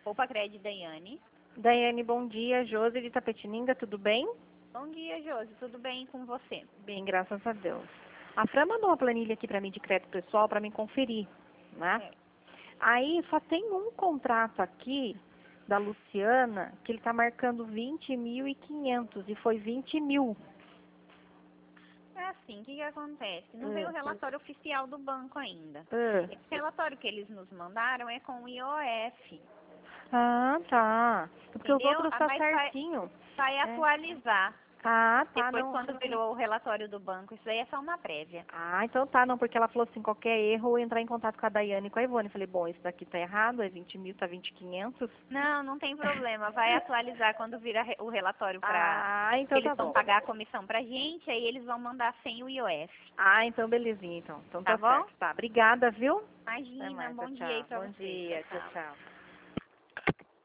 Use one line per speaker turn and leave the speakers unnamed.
Poupa Crédito, Daiane.
Daiane, bom dia. Josi de Itapetininga, tudo bem?
Bom dia, Josi. Tudo bem com você?
Bem, graças a Deus. A Fran mandou uma planilha aqui para mim de crédito pessoal para mim conferir, né?
É.
Aí só tem um contrato aqui da Luciana que ele está marcando 20.500 e foi 20 mil.
É assim, o que acontece? Não veio o relatório oficial do banco ainda. Esse relatório que eles nos mandaram é com o IOF.
Ah, tá. Porque os
Entendeu?
outros tá
Mas
certinho.
vai atualizar.
Ah, tá,
Depois,
não.
quando virou o relatório do banco, isso daí é só uma prévia.
Ah, então tá, não, porque ela falou assim, qualquer erro eu entrar em contato com a Daiane e com a Ivone. Eu falei, bom, isso daqui tá errado, é 20 mil, tá 20.500.
Não, não tem problema. Vai atualizar quando virar o relatório para
Então
eles
tá
vão
bom.
pagar a comissão pra gente, aí eles vão mandar sem o IOF.
Então belezinha, então. Então
Tá
tá
bom?
certo. Tá, obrigada, viu? Até
Imagina,
mais,
bom
tchau,
dia aí
tchau.
pra
Bom
você.
dia,
Tchau,
tchau,
tchau.
tchau.